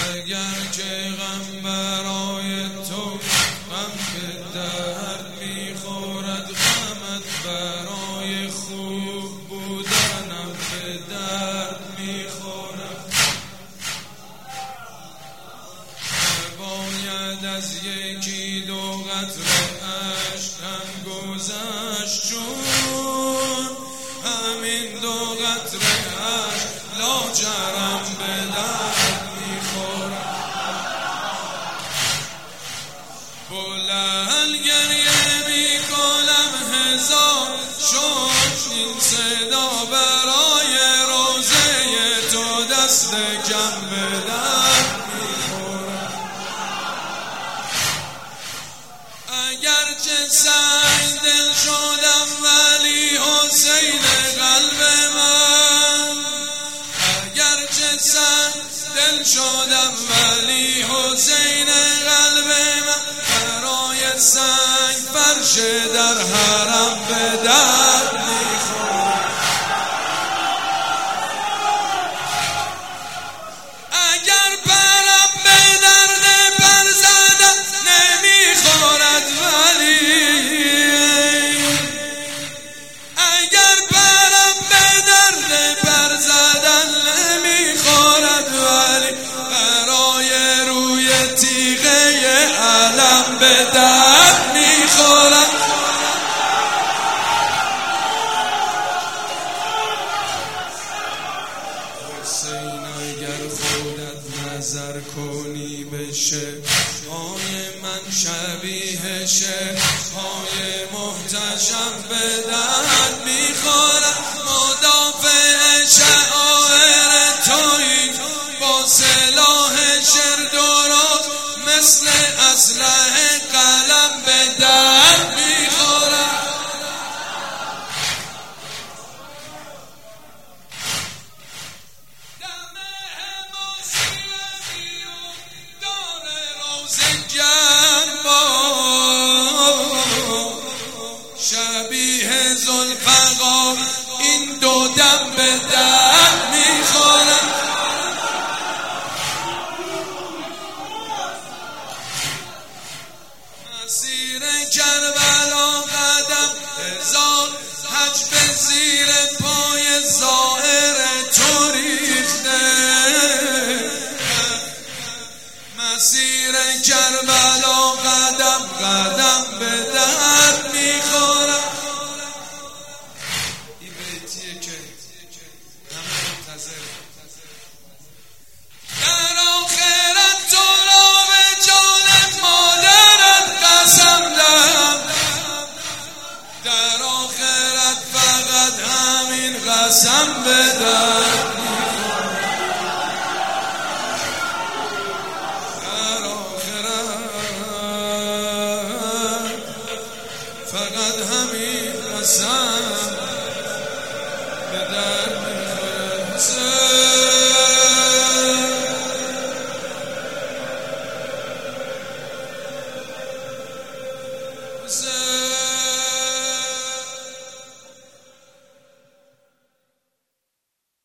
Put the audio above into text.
اگر که غم برای تو غم به درد میخورد، غمت برای خوب بودنم به درد میخورد. نباید از یکی دو قطره اشکم گذشت، چون همین دو قطره اشک لاجرم به درد میخورد. بلند گریه میکنم هزار شد این صدا برای روزه تو، دست کم به درد میخورد. اگرچه سنگ دل شدم ولی حسین قلب من، اگرچه سنگ دل شدم ولی حسین قلب من، برای سنگ فرش در حرم به درد میخورد. اگر برم به درد پر زدن نمیخورد، ولی اگر برم به درد پر زدن نمیخورد، ولی برای روی تیغه علم به درد میخورد. حسین اگر خودت نظر کنی به شعرهای من، شبیه شعرهای محتشم به درد میخورد. مدافع شعائر تویی با سلاح شعر درست، مثل اسلحه قلم به درد میخورد. دم حماسی دار روزه گرم شبیه ذوالفقار، این دو دم به درد میخورد. مسیر کربلا قدم هزار حج به زیر پای ظاهر تو ریخته. مسیر کربلا قدم قدم به درد میخورد. این بیتیه که همه منتظر در آخرت تو را به جان مادرت قسم دهم، در آخرت فقط همین قسم بدم.